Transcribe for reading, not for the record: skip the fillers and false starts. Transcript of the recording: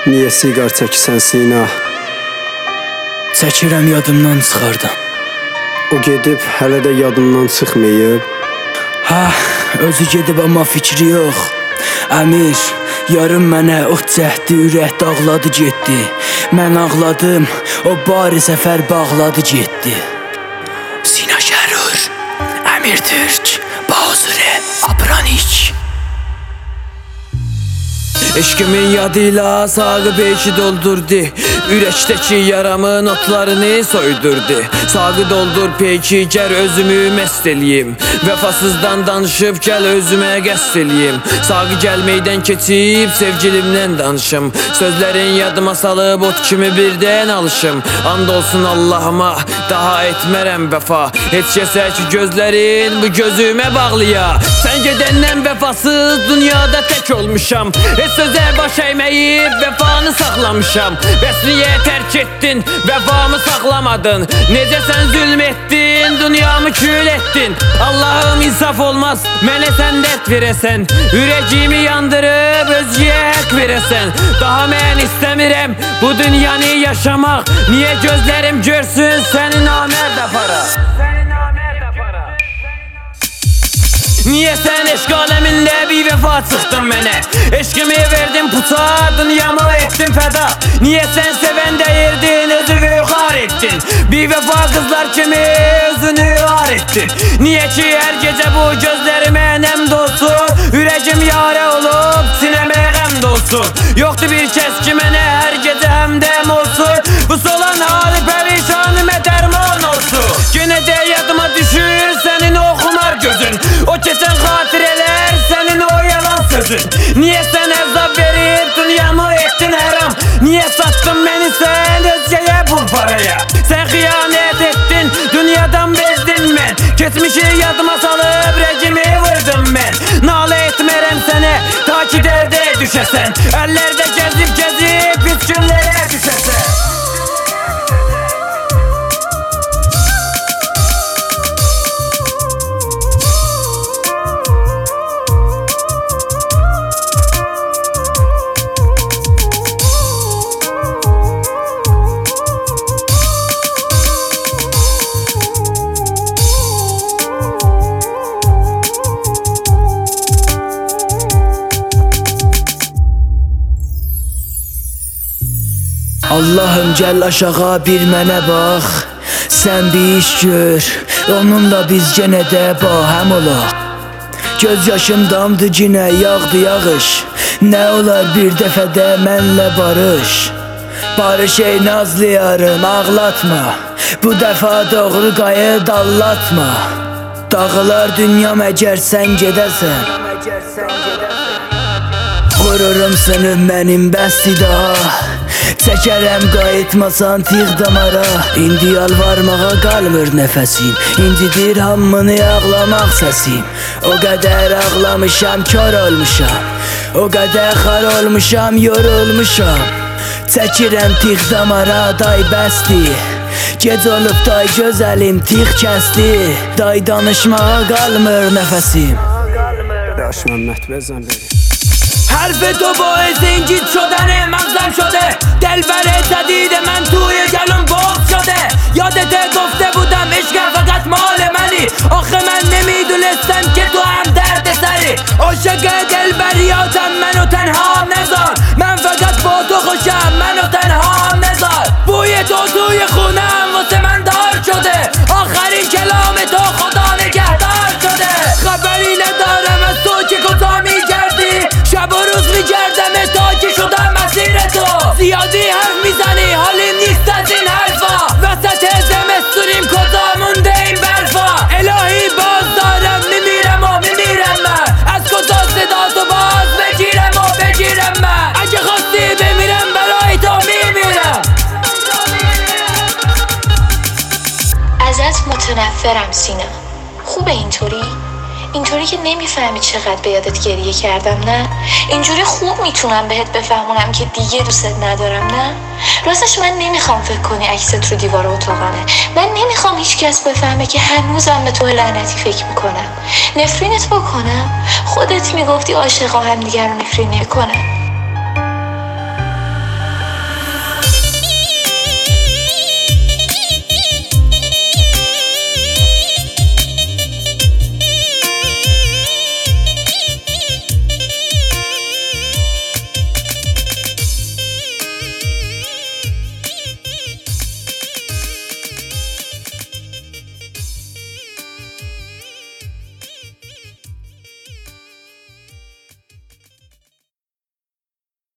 Niyə siqar çəkirsən Sina? Çəkirəm yadımdan çıxardım. O gedib hələ də yadımdan çıxmayıb. Özü gedib amma fikri yox. Əmir, yarım mənə o cəhdi ürək dağladı getdi. Mən ağladım, o bari səfər bağladı getdi. Sina Şərur, Əmir Türk, Bazıre, Abranik. Eşkimin yadıyla sağı beşi doldurdu. Ürəkdəki yaramın otlarını soydurdu. Sağı doldur peki, gər özümü məst eləyim. Vəfasızdan danışıb gəl özümə qəst eləyim. Sağı gəlməkdən keçib sevgilimdən danışım. Sözlərin yadıma salıb ot kimi birdən alışım. And olsun Allahıma, daha etmərəm vəfa. Heç kəsə ki gözlərin bu gözümə bağlıya. Sən gedəndən vəfasız dünyada tək olmuşam. Heç sözə baş əyməyib vəfanı saxlamışam. Bəs niyə tərk etdin, vəfamı saxlamadın? Necə sən zülm etdin, dünyamı kül etdin? Allahım insaf olmaz, mənə sən dərd verəsən. Ürəyimi yandırıb özgəyə haqq verəsən. Daha mən istəmirəm bu dünyanı yaşamaq. Niyə gözlərim görsün səni namərd aparaq? Niyə sən eşq aləmində bir vəfa çıxdın mənə? Eşqimi verdin puça, dünyamı etdin fəda. Niyə sən sevən deyirdin, özünü xar etdin? Bir vəfa qızlar kimi özünü ar etdin. Niyə ki hər gecə bu gözlərimə nəm dolsun? Ürəcim yarə olub, sinəmə qəm dolsun. Yoxdur bir kəs ki mənə hər gecə həmdəm olsun. Bu solan hali pərişanımə dərman olsun. Yenə də yadıma düşür sənin o xumar gözün. O keçən xatirələr sənin o yalan sözün. Niyə sən əzab verib dünyamı etdin həram? Niyə satdın məni sən özgəyə bu paraya? Sən xiyanət etdin, dünyadan bezdin mən. Keçmişi yadıma salıb rejimi vurdum mən. Nalə etmərəm sənə, ta ki dərdə düşəsən. Əllərdə gəzib pis günlərə düşəsən. Allahım gəl aşağı bir mənə bax. Sən bir iş gör, onunla biz yenə də bahəm olaq. Göz yaşım damdı yenə yağdı yağış. Nə olar bir dəfədə mənlə barış. Barış ey nazlı yarım ağlatma. Bu dəfə doğru qayı dallatma. Dağılar dünyam əgər sən gedəsən. Qururum sınıb mənim bəsdi daha. Çəkərəm qayıtmasan tığ damara. İndi yalvarmağa qalmır nəfəsim. İncidir hamını ağlamaq səsim. O qədər ağlamışam, kör olmuşam. O qədər xar olmuşam, yorulmuşam. Çəkirəm tığ damara, day bəsdi. Gec olub day gözəlim tığ kəsdi. Day danışmağa qalmır nəfəsim. Daş Məmməd بزن بریم. حرف تو باعث این گیت شدن مغزم شده. دلبر جدید من توی گلوم بغض شده. یادت گفته بودم عشق فقط مال منی. آخه من نمیدونستم که تو هم درد سری. عاشق دلبریاتم منو تنها نذار. من فقط با تو خوشم منو تنها نذار. بوی تو توی خونم واسه من دار شده. آخرین کلام تو خدا نگهدار شده. خبری ندارم از تو که کجا میگردی. شب و روز میگردم تا که شدم مسیر تو. زیادی حرف میزنی حالیم نیست از این حرفا. وسط زمستونیم کجا مونده این برفا. الهی باز دارم میمیرم و میمیرم من. از کجا صدا تو باز بگیرم من. اگه خواستی بمیرم برای تو میمیرم. ازت متنفرم سینا. خوبه اینطوری که نمیفهمی چقدر به یادت گریه کردم نه؟ اینجوری خوب میتونم بهت بفهمونم که دیگه دوست ندارم نه؟ راستش من نمیخوام فکر کنی عکست رو دیوار اتاقمه. من نمیخوام هیچ کس بفهمه که هنوزم به تو لعنتی فکر میکنم. نفرینت بکنم؟ خودت میگفتی عاشقا هم دیگر رو نفرین نکنم.